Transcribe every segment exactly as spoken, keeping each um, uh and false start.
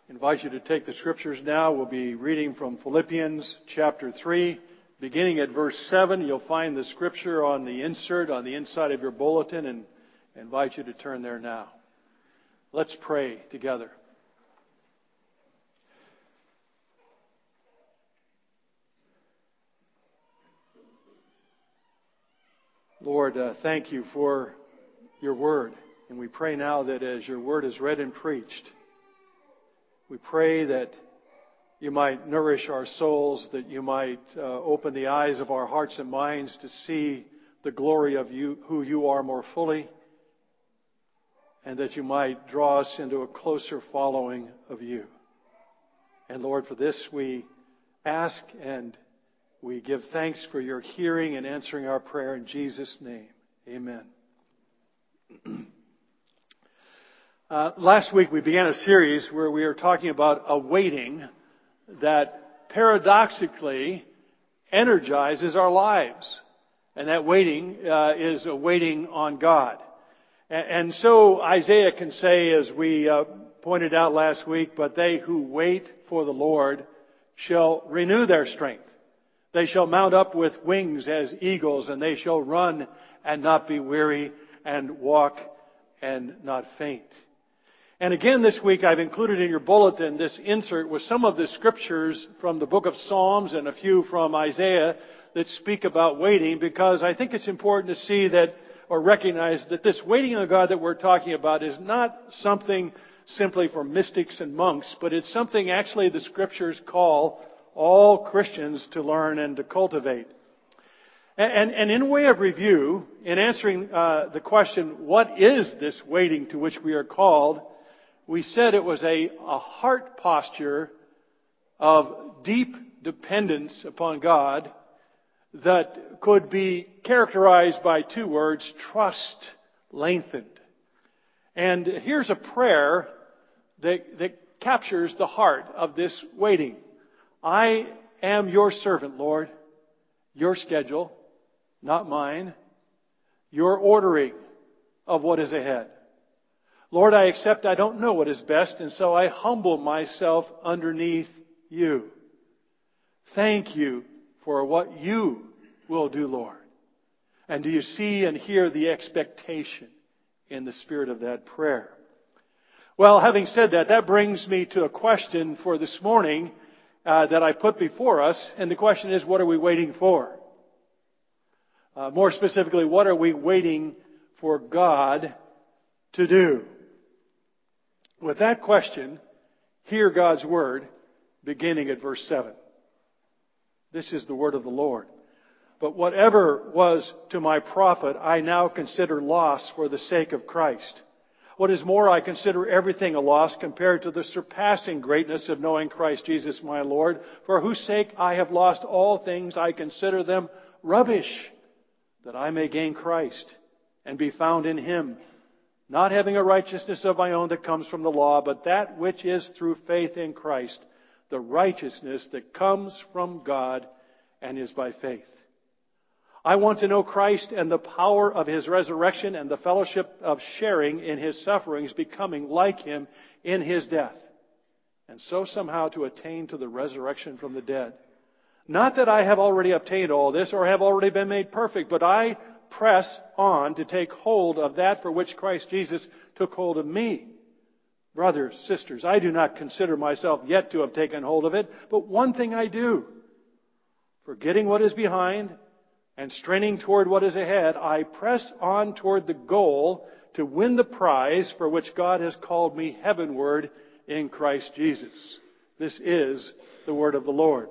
I invite you to take the scriptures now. We'll be reading from Philippians chapter three, beginning at verse seven. You'll find the scripture on the insert on the inside of your bulletin, and I invite you to turn there now. Let's pray together. Lord, uh, thank you for your word. And we pray now that as your word is read and preached, we pray that you might nourish our souls, that you might uh, open the eyes of our hearts and minds to see the glory of you, who you are more fully, and that you might draw us into a closer following of you. And Lord, for this we ask and we give thanks for your hearing and answering our prayer in Jesus' name. Amen. Uh, last week we began a series where we were talking about a waiting that paradoxically energizes our lives. And that waiting uh, is a waiting on God. And, and so Isaiah can say, as we uh, pointed out last week, but they who wait for the Lord shall renew their strength. They shall mount up with wings as eagles, and they shall run and not be weary, and walk and not faint. And again this week I've included in your bulletin this insert with some of the scriptures from the book of Psalms and a few from Isaiah that speak about waiting, because I think it's important to see that, or recognize that this waiting on God that we're talking about is not something simply for mystics and monks, but it's something actually the scriptures call all Christians to learn and to cultivate. And, and in way of review, in answering uh, the question, what is this waiting to which we are called, we said it was a, a heart posture of deep dependence upon God that could be characterized by two words, trust lengthened. And here's a prayer that, that captures the heart of this waiting. I am your servant, Lord. Your schedule, not mine. Your ordering of what is ahead. Lord, I accept I don't know what is best, and so I humble myself underneath you. Thank you for what you will do, Lord. And do you see and hear the expectation in the spirit of that prayer? Well, having said that, that brings me to a question for this morning uh, that I put before us. And the question is, what are we waiting for? Uh, more specifically, what are we waiting for God to do? With that question, hear God's word beginning at verse seven. This is the word of the Lord. But whatever was to my profit, I now consider loss for the sake of Christ. What is more, I consider everything a loss compared to the surpassing greatness of knowing Christ Jesus my Lord, for whose sake I have lost all things. I consider them rubbish, that I may gain Christ and be found in Him, not having a righteousness of my own that comes from the law, but that which is through faith in Christ, the righteousness that comes from God and is by faith. I want to know Christ and the power of His resurrection and the fellowship of sharing in His sufferings, becoming like Him in His death, and so somehow to attain to the resurrection from the dead. Not that I have already obtained all this or have already been made perfect, but I press on to take hold of that for which Christ Jesus took hold of me. Brothers, sisters, I do not consider myself yet to have taken hold of it, but one thing I do, forgetting what is behind and straining toward what is ahead, I press on toward the goal to win the prize for which God has called me heavenward in Christ Jesus. This is the word of the Lord.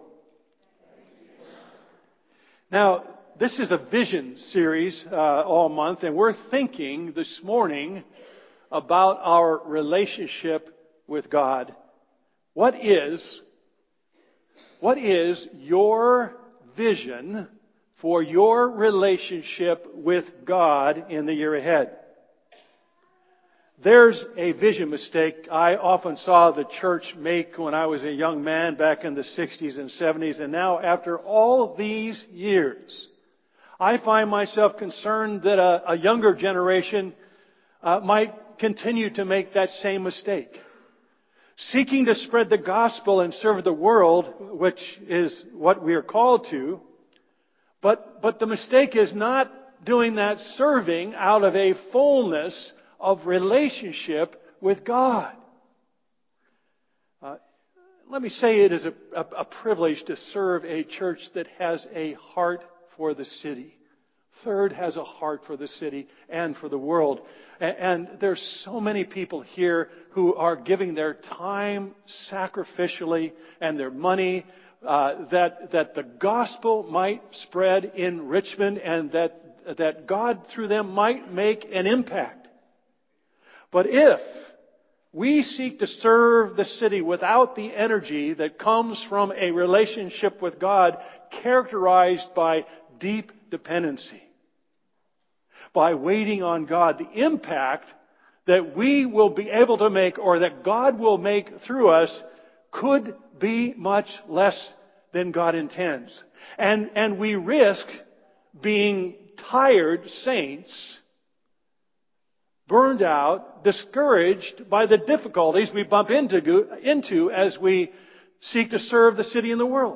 Now, this is a vision series uh, all month, and we're thinking this morning about our relationship with God. What is, what is your vision for your relationship with God in the year ahead? There's a vision mistake I often saw the church make when I was a young man back in the sixties and seventies, and now after all these years, I find myself concerned that a, a younger generation uh, might continue to make that same mistake. seeking to spread the gospel and serve the world, which is what we are called to. But, but the mistake is not doing that serving out of a fullness of relationship with God. Uh, let me say it is a, a, a privilege to serve a church that has a heart for the city. Third, has a heart for the city and for the world. And, and there's so many people here who are giving their time sacrificially and their money uh, that that the gospel might spread in Richmond and that that God through them might make an impact. But if we seek to serve the city without the energy that comes from a relationship with God characterized by deep dependency, by waiting on God, the impact that we will be able to make or that God will make through us could be much less than God intends. And, and we risk being tired saints, burned out, discouraged by the difficulties we bump into, into as we seek to serve the city and the world.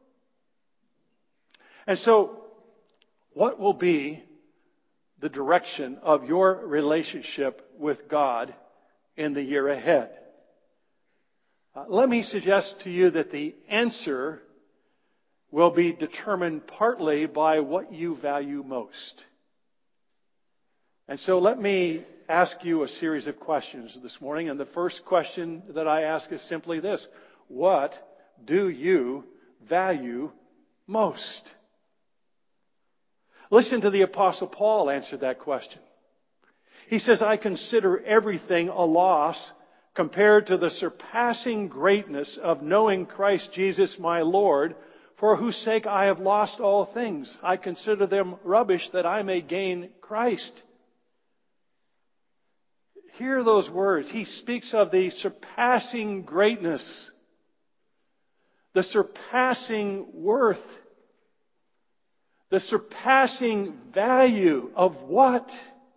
And so, what will be the direction of your relationship with God in the year ahead? Uh, let me suggest to you that the answer will be determined partly by what you value most. And so let me ask you a series of questions this morning. And the first question that I ask is simply this: what do you value most? Listen to the Apostle Paul answer that question. He says, I consider everything a loss compared to the surpassing greatness of knowing Christ Jesus my Lord, for whose sake I have lost all things. I consider them rubbish that I may gain Christ. Hear those words. He speaks of the surpassing greatness, the surpassing worth, the surpassing value of what?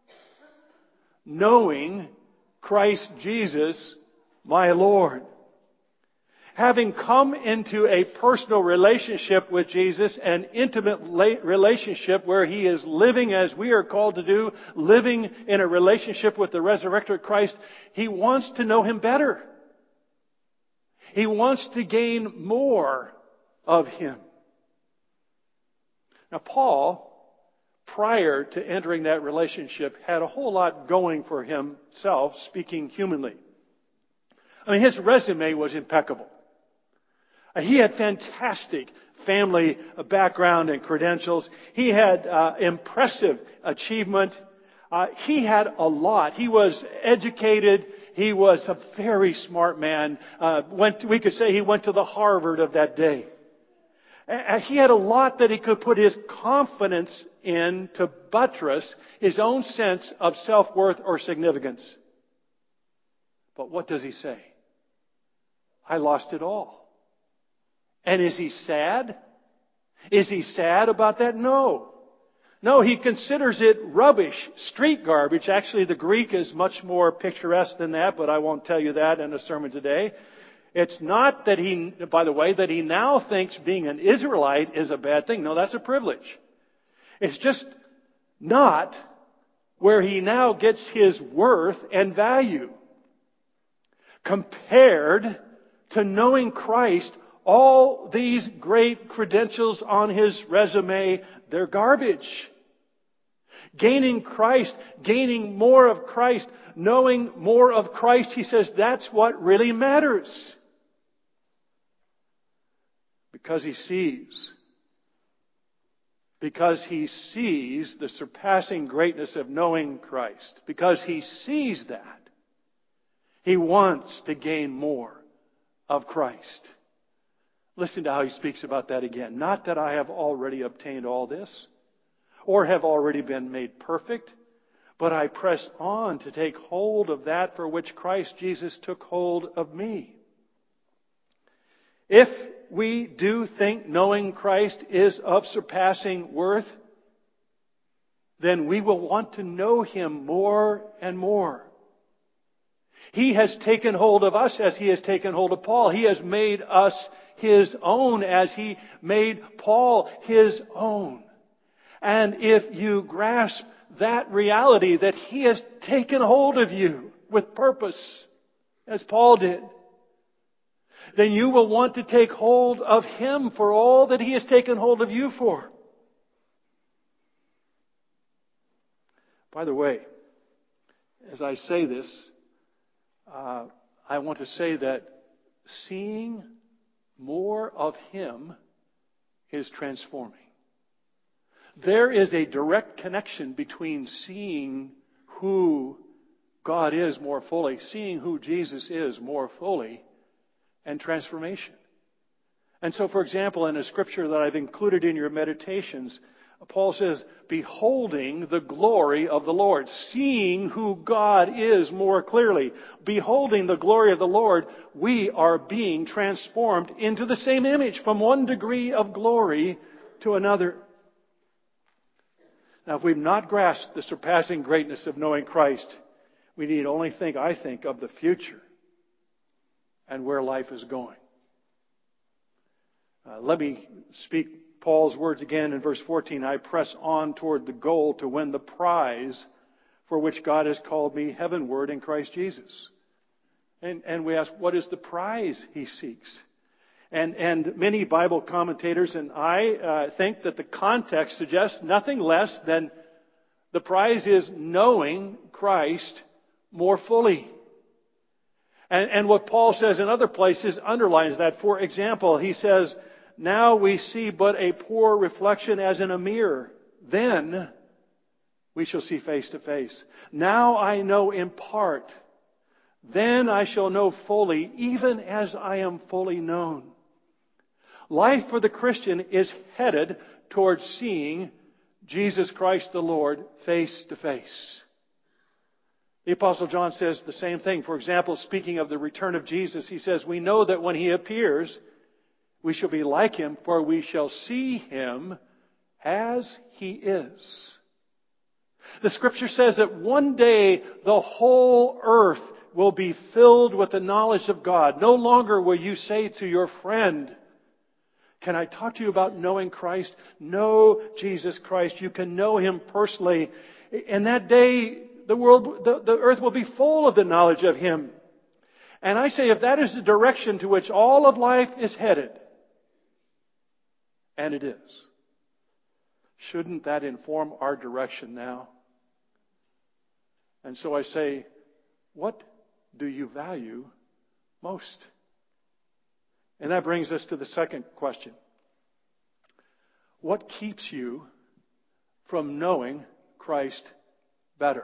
Knowing Christ Jesus, my Lord. Having come into a personal relationship with Jesus, an intimate relationship where He is living as we are called to do, living in a relationship with the resurrected Christ, He wants to know Him better. He wants to gain more of Him. Now, Paul, prior to entering that relationship, had a whole lot going for himself, speaking humanly. I mean, his resume was impeccable. He had fantastic family background and credentials. He had uh, impressive achievement. Uh, he had a lot. He was educated. He was a very smart man. Uh, went to, we could say he went to the Harvard of that day. And he had a lot that he could put his confidence in to buttress his own sense of self-worth or significance. But what does he say? I lost it all. And is he sad? Is he sad about that? No. No, he considers it rubbish, street garbage. Actually, the Greek is much more picturesque than that, but I won't tell you that in a sermon today. It's not that he, by the way, that he now thinks being an Israelite is a bad thing. No, that's a privilege. It's just not where he now gets his worth and value. Compared to knowing Christ, all these great credentials on his resume, they're garbage. Gaining Christ, gaining more of Christ, knowing more of Christ, he says that's what really matters. Because he sees. Because he sees the surpassing greatness of knowing Christ. Because he sees that. He wants to gain more of Christ. Listen to how he speaks about that again. Not that I have already obtained all this, or have already been made perfect, but I press on to take hold of that for which Christ Jesus took hold of me. If we do think knowing Christ is of surpassing worth, then we will want to know Him more and more. He has taken hold of us as He has taken hold of Paul. He has made us His own as He made Paul His own. And if you grasp that reality that He has taken hold of you with purpose, as Paul did, then you will want to take hold of Him for all that He has taken hold of you for. By the way, as I say this, uh, I want to say that seeing more of Him is transforming. There is a direct connection between seeing who God is more fully, seeing who Jesus is more fully, and transformation. And so, for example, in a scripture that I've included in your meditations, Paul says, beholding the glory of the Lord, seeing who God is more clearly, beholding the glory of the Lord, we are being transformed into the same image from one degree of glory to another. Now, if we've not grasped the surpassing greatness of knowing Christ, we need only think, I think, of the future and where life is going. Uh, let me speak Paul's words again in verse fourteen. I press on toward the goal to win the prize for which God has called me heavenward in Christ Jesus. And, and we ask, what is the prize he seeks? And, and many Bible commentators and I uh, think that the context suggests nothing less than the prize is knowing Christ more fully. And, and what Paul says in other places underlines that. For example, he says, now we see but a poor reflection as in a mirror. Then we shall see face to face. Now I know in part. Then I shall know fully, even as I am fully known. Life for the Christian is headed towards seeing Jesus Christ the Lord face to face. The Apostle John says the same thing. For example, speaking of the return of Jesus, he says, we know that when He appears, we shall be like Him, for we shall see Him as He is. The Scripture says that one day the whole earth will be filled with the knowledge of God. No longer will you say to your friend, can I talk to you about knowing Christ? Know Jesus Christ. You can know Him personally. And that day, the world, the, the earth will be full of the knowledge of Him. And I say, if that is the direction to which all of life is headed, and it is, shouldn't that inform our direction now? And so I say, what do you value most? And that brings us to the second question. What keeps you from knowing Christ better?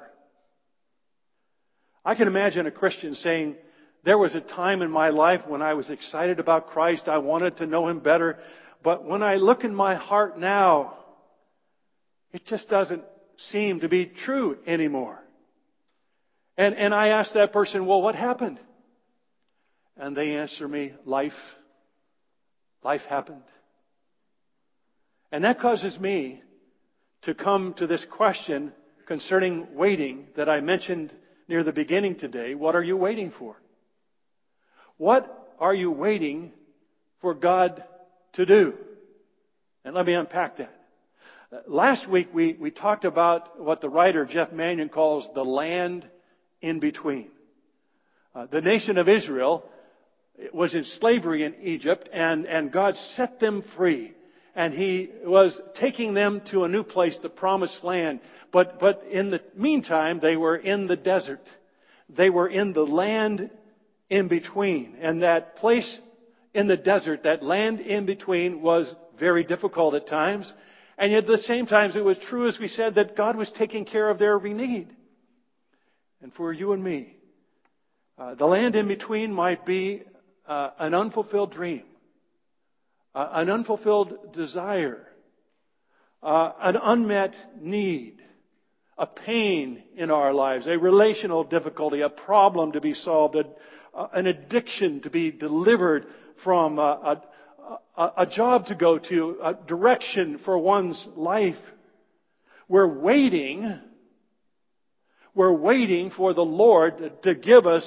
I can imagine a Christian saying, there was a time in my life when I was excited about Christ. I wanted to know Him better. But when I look in my heart now, it just doesn't seem to be true anymore. And, and I ask that person, well, what happened? And they answer me, life. Life happened. And that causes me to come to this question concerning waiting that I mentioned near the beginning today. What are you waiting for? What are you waiting for God to do? And let me unpack that. Last week we, we talked about what the writer Jeff Manion calls the land in between. Uh, the nation of Israel was in slavery in Egypt, and, and God set them free. And He was taking them to a new place, the promised land. But, but in the meantime, they were in the desert. They were in the land in between. And that place in the desert, that land in between, was very difficult at times. And yet at the same time, it was true, as we said, that God was taking care of their every need. And for you and me, uh, the land in between might be uh, an unfulfilled dream, uh, an unfulfilled desire, uh, an unmet need, a pain in our lives, a relational difficulty, a problem to be solved, a, uh, an addiction to be delivered from, uh, a, a, a job to go to, a direction for one's life. We're waiting, we're waiting for the Lord to give us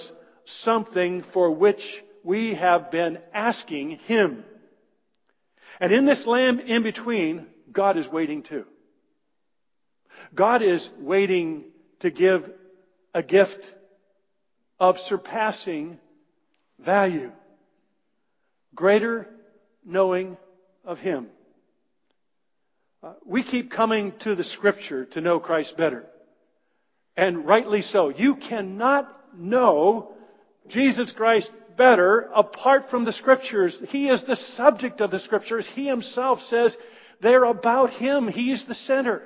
something for which we have been asking Him. And in this land in between, God is waiting too. God is waiting to give a gift of surpassing value. Greater knowing of Him. Uh, we keep coming to the Scripture to know Christ better. And rightly so. You cannot know Jesus Christ better apart from the Scriptures. He is the subject of the Scriptures. He Himself says they're about Him. He's the center.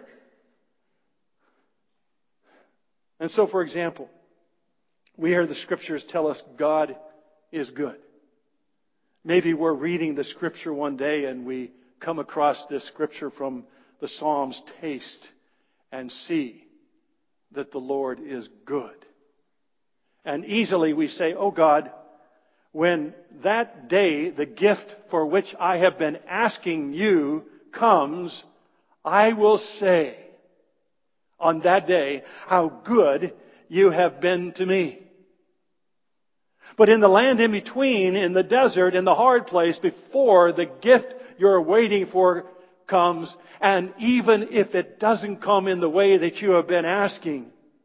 And so, for example, we hear the Scriptures tell us God is good. Maybe we're reading the Scripture one day and we come across this Scripture from the Psalms, taste and see that the Lord is good. And easily we say, oh God, when that day, the gift for which I have been asking you comes, I will say on that day how good you have been to me. But in the land in between, in the desert, in the hard place, before the gift you're waiting for comes, and even if it doesn't come in the way that you have been asking,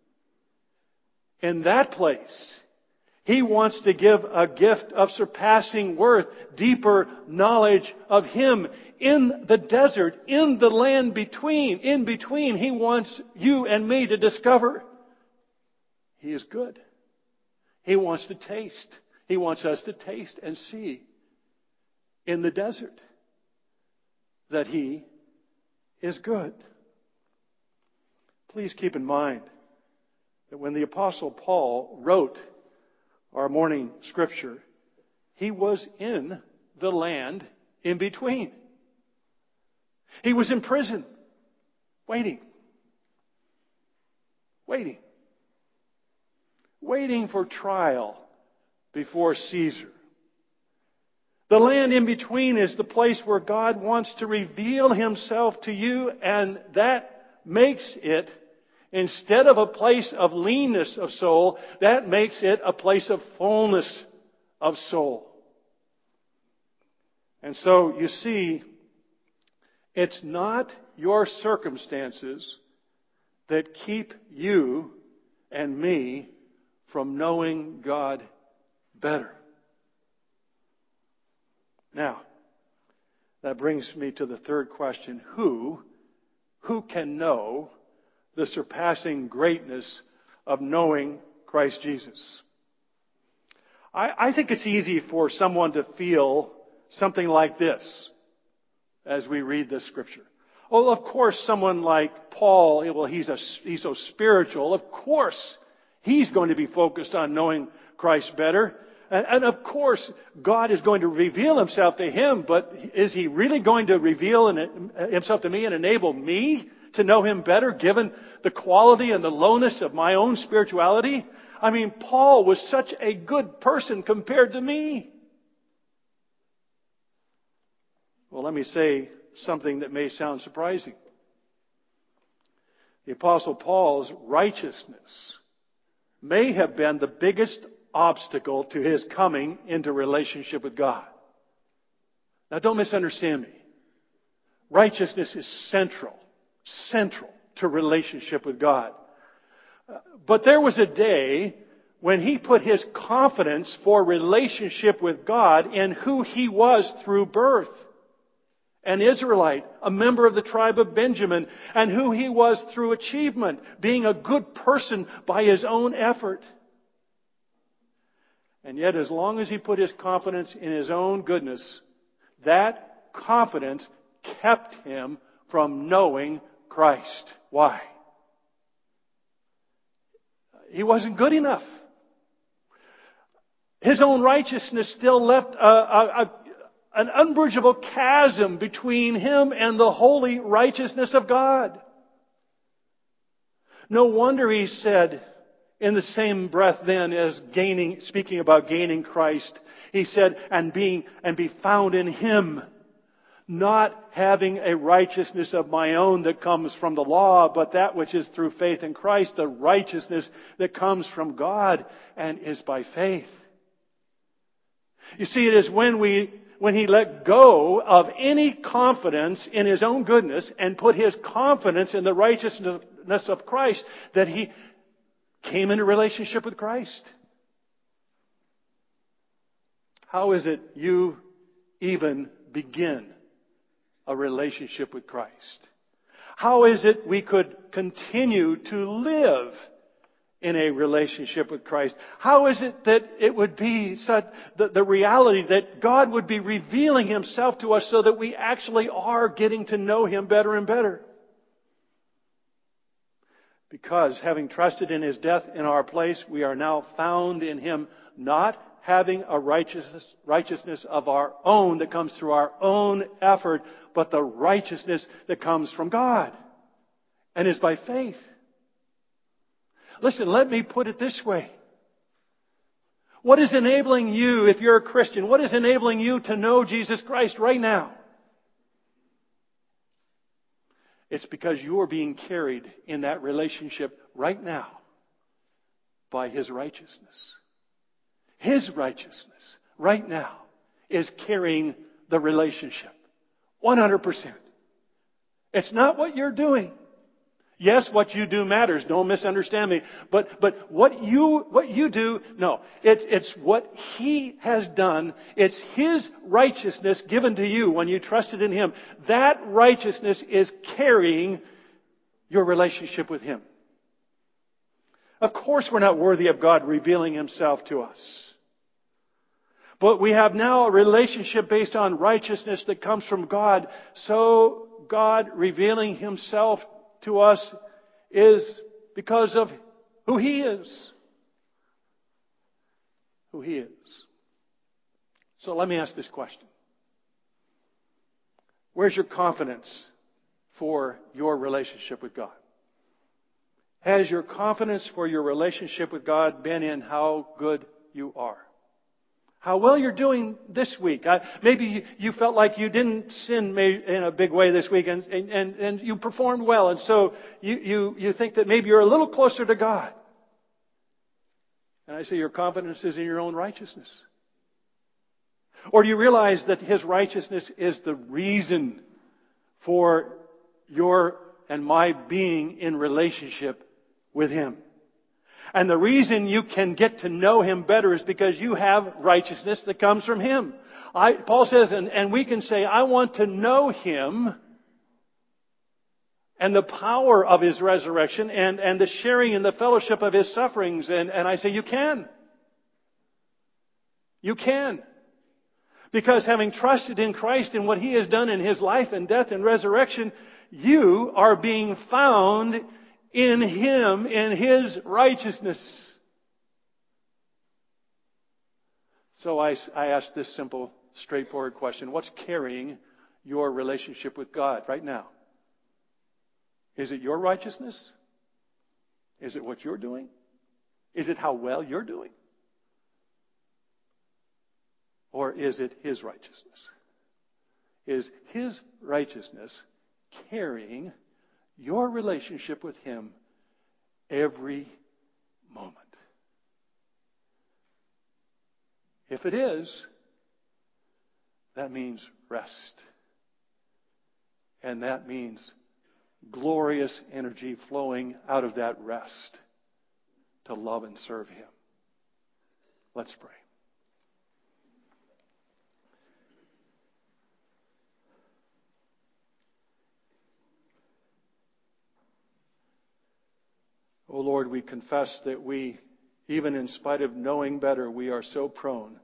in that place, He wants to give a gift of surpassing worth, deeper knowledge of Him. In the desert, in the land between, in between, He wants you and me to discover He is good. He wants to taste. He wants us to taste and see in the desert that He is good. Please keep in mind that when the Apostle Paul wrote our morning scripture, he was in the land in between. He was in prison, waiting. Waiting. Waiting for trial before Caesar. The land in between is the place where God wants to reveal Himself to you, and that makes it, instead of a place of leanness of soul, that makes it a place of fullness of soul. And so, you see, it's not your circumstances that keep you and me from knowing God better. Now, that brings me to the third question. Who, who can know the surpassing greatness of knowing Christ Jesus? I, I think it's easy for someone to feel something like this as we read this scripture. Well, of course, someone like Paul, well, he's a, he's so spiritual. Of course, he's going to be focused on knowing Christ better. And, and of course, God is going to reveal Himself to him, but is He really going to reveal in, Himself to me and enable me to know Him better, given the quality and the lowness of my own spirituality? I mean, Paul was such a good person compared to me. Well, let me say something that may sound surprising. The Apostle Paul's righteousness may have been the biggest obstacle to his coming into relationship with God. Now, don't misunderstand me. Righteousness is central, central to relationship with God. But there was a day when he put his confidence for relationship with God in who he was through birth. An Israelite, a member of the tribe of Benjamin, and who he was through achievement, being a good person by his own effort. And yet, as long as he put his confidence in his own goodness, that confidence kept him from knowing Christ. Why? He wasn't good enough. His own righteousness still left a, a, a, an unbridgeable chasm between him and the holy righteousness of God. No wonder he said, in the same breath then as gaining, speaking about gaining Christ, he said, and being, and be found in Him, Not having a righteousness of my own that comes from the law, but that which is through faith in Christ, the righteousness that comes from God and is by faith. You see, it is when we, when He let go of any confidence in His own goodness and put His confidence in the righteousness of Christ that He came into relationship with Christ. How is it you even begin a relationship with Christ? How is it we could continue to live in a relationship with Christ? How is it that it would be such the, the reality that God would be revealing Himself to us so that we actually are getting to know Him better and better? Because having trusted in His death in our place, we are now found in Him, not having a righteousness, righteousness of our own that comes through our own effort, but the righteousness that comes from God and is by faith. Listen, let me put it this way. What is enabling you, if you're a Christian, what is enabling you to know Jesus Christ right now? It's because you are being carried in that relationship right now by His righteousness. His righteousness right now is carrying the relationship. one hundred percent. It's not what you're doing. Yes, what you do matters. Don't misunderstand me. But, but what you, what you do, no. It's, it's what He has done. It's His righteousness given to you when you trusted in Him. That righteousness is carrying your relationship with Him. Of course we're not worthy of God revealing Himself to us. But we have now a relationship based on righteousness that comes from God. So God revealing Himself to us is because of who He is. Who He is. So let me ask this question. Where's your confidence for your relationship with God? Has your confidence for your relationship with God been in how good you are? How well you're doing this week. I, maybe you, you felt like you didn't sin may, in a big way this week and, and, and, and you performed well. And so you, you, you think that maybe you're a little closer to God. And I say your confidence is in your own righteousness. Or do you realize that His righteousness is the reason for your and my being in relationship with Him? And the reason you can get to know Him better is because you have righteousness that comes from Him. I, Paul says, and, and we can say, I want to know Him and the power of His resurrection and, and the sharing and the fellowship of His sufferings. And, and I say, you can. You can. Because having trusted in Christ and what He has done in His life and death and resurrection, you are being found in Him, in His righteousness. So I, I ask this simple, straightforward question. What's carrying your relationship with God right now? Is it your righteousness? Is it what you're doing? Is it how well you're doing? Or is it His righteousness? Is His righteousness carrying your relationship with Him every moment? If it is, that means rest. And that means glorious energy flowing out of that rest to love and serve Him. Let's pray. Oh Lord, we confess that we, even in spite of knowing better, we are so prone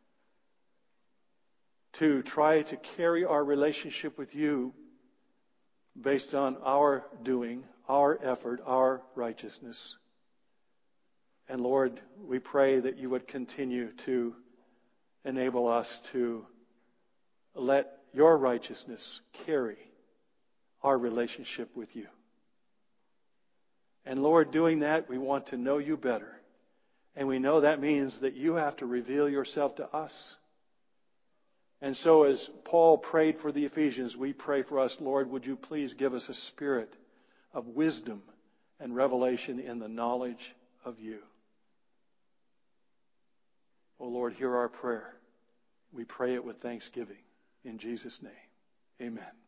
to try to carry our relationship with You based on our doing, our effort, our righteousness. And Lord, we pray that You would continue to enable us to let Your righteousness carry our relationship with You. And Lord, doing that, we want to know You better. And we know that means that You have to reveal Yourself to us. And so as Paul prayed for the Ephesians, we pray for us, Lord, would you please give us a spirit of wisdom and revelation in the knowledge of you. Oh Lord, hear our prayer. We pray it with thanksgiving. In Jesus' name, amen.